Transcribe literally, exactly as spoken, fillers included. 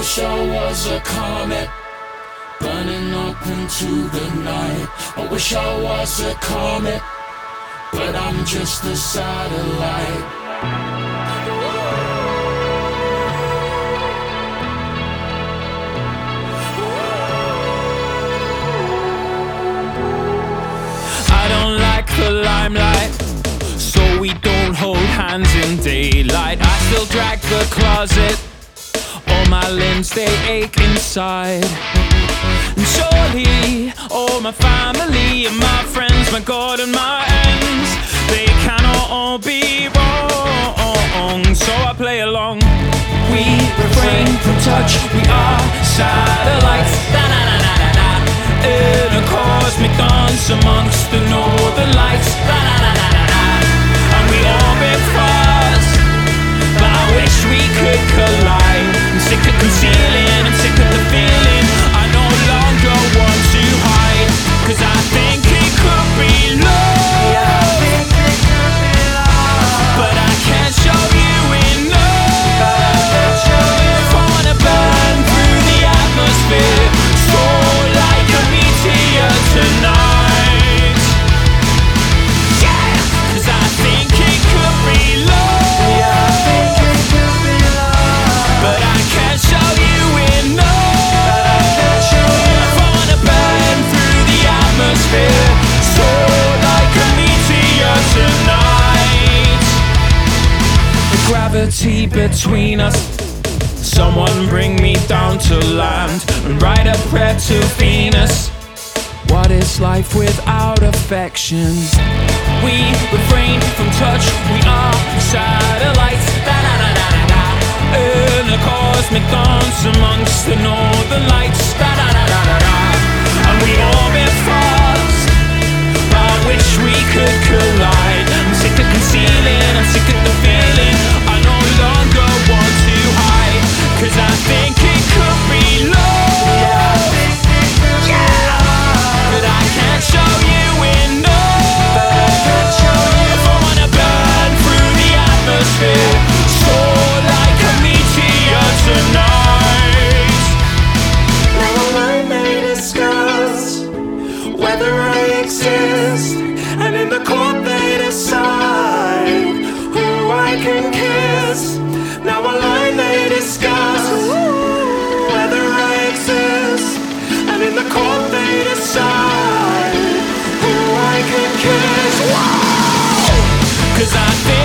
wish I was a comet, burning up into the night. I wish I was a comet, but I'm just a satellite. I don't like the limelight, so we don't hold hands in daylight. I still drag the closet, all my limbs they ache inside. And surely all my family and my friends, my God and my ends, they cannot all be wrong, so I play along. We refrain from touch, we are satellites, da -da -da -da -da -da. In a cosmic dance amongst the northern lights, da -da -da -da -da -da. And we orbit fast, but I wish we could collide. I'm sick of concealing, I'm sick of the feeling I no longer want to hide, 'cause I think it could be love, but I can't show you enough. Wanna burn through the atmosphere, soar like a meteor tonight. Yeah, 'cause I think it could be love, but I can't show you enough. Wanna burn through the atmosphere, soar like a meteor tonight. The gravity between us, someone bring me down to land and write a prayer to Venus. What is life without affection? We refrain from touch, we are satellites, da -da -da -da -da -da. In a cosmic dance amongst the northern lights, da -da -da -da -da -da. And we orbit fast, but I wish we could collide. I'm sick of concealing, I'm sick of the feeling I no longer want to hide, 'cause I think it could be love, yeah, but I can't show you enough. I wanna burn through the atmosphere, soar like a meteor tonight. Now am I may discuss whether I exist, and in the court they decide who I can kiss. Now a line they discuss whether I exist, and in the court they decide who I can kiss. Whoa! 'Cause I think